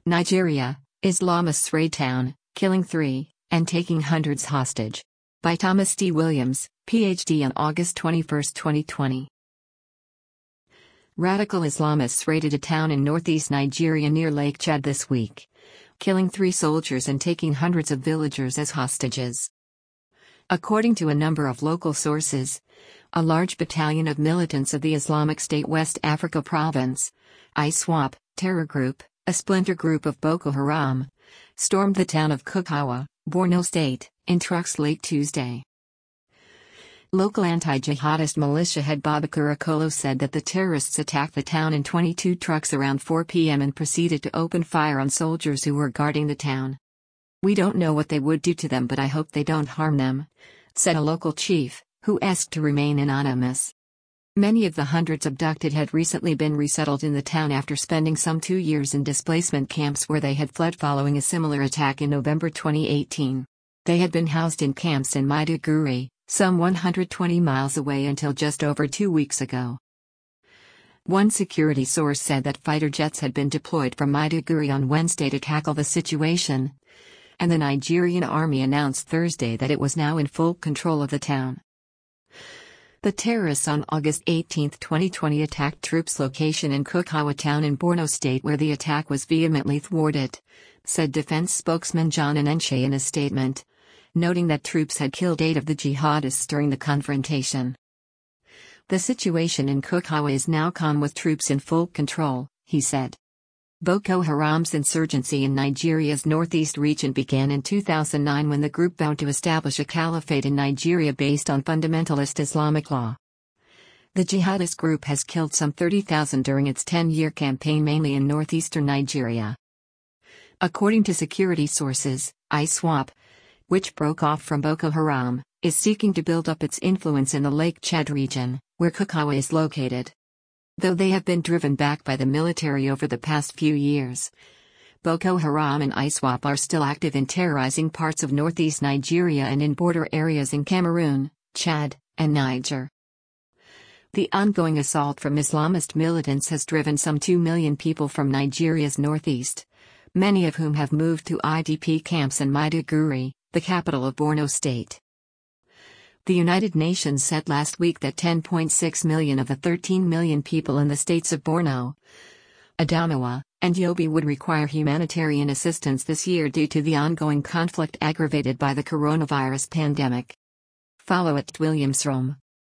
Nigeria, Islamists raid town, killing 3, and taking hundreds hostage. By Thomas D. Williams, Ph.D. on August 21, 2020. Radical Islamists raided a town in northeast Nigeria near Lake Chad this week, killing 3 soldiers and taking hundreds of villagers as hostages. According to a number of local sources, a large battalion of militants of the Islamic State West Africa Province, ISWAP, terror group, a splinter group of Boko Haram, stormed the town of Kukawa, Borno State, in trucks late Tuesday. Local anti-jihadist militia head Babakar Akolo said that the terrorists attacked the town in 22 trucks around 4 p.m. and proceeded to open fire on soldiers who were guarding the town. "We don't know what they would do to them, but I hope they don't harm them," said a local chief, who asked to remain anonymous. Many of the hundreds abducted had recently been resettled in the town after spending some 2 years in displacement camps where they had fled following a similar attack in November 2018. They had been housed in camps in Maiduguri, some 120 miles away until just over 2 weeks ago. One security source said that fighter jets had been deployed from Maiduguri on Wednesday to tackle the situation, and the Nigerian army announced Thursday that it was now in full control of the town. The terrorists on August 18, 2020 attacked troops' location in Kukawa town in Borno State where the attack was vehemently thwarted, said defense spokesman John Enenche in a statement, noting that troops had killed 8 of the jihadists during the confrontation. "The situation in Kukawa is now calm with troops in full control," he said. Boko Haram's insurgency in Nigeria's northeast region began in 2009 when the group vowed to establish a caliphate in Nigeria based on fundamentalist Islamic law. The jihadist group has killed some 30,000 during its 10-year campaign mainly in northeastern Nigeria. According to security sources, ISWAP, which broke off from Boko Haram, is seeking to build up its influence in the Lake Chad region, where Kukawa is located. Though they have been driven back by the military over the past few years, Boko Haram and ISWAP are still active in terrorizing parts of northeast Nigeria and in border areas in Cameroon, Chad, and Niger. The ongoing assault from Islamist militants has driven some 2 million people from Nigeria's northeast, many of whom have moved to IDP camps in Maiduguri, the capital of Borno State. The United Nations said last week that 10.6 million of the 13 million people in the states of Borno, Adamawa, and Yobe would require humanitarian assistance this year due to the ongoing conflict aggravated by the coronavirus pandemic. Follow @WilliamsRome.